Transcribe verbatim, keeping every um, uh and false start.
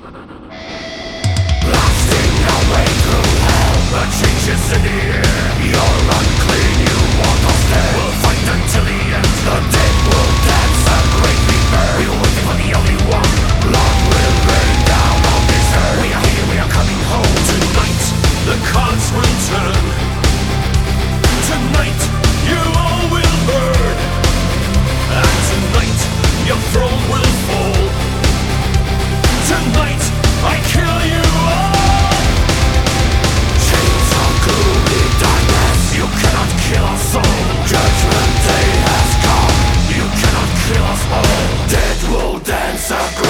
Blasting our way through hell, a change is in the air. You're unclean, you walk off dead. We'll fight until the end. The dead will dance a great rebirth. We will wait for the only one. Blood will rain down on this earth. We are here, we are coming home. Tonight, the cards will turn. Tonight, you all will burn. And tonight, your throne will fall. Tonight, I kill you all. Chains of gloomy darkness, you cannot kill us all. Judgment day has come, you cannot kill us all. Dead will dance a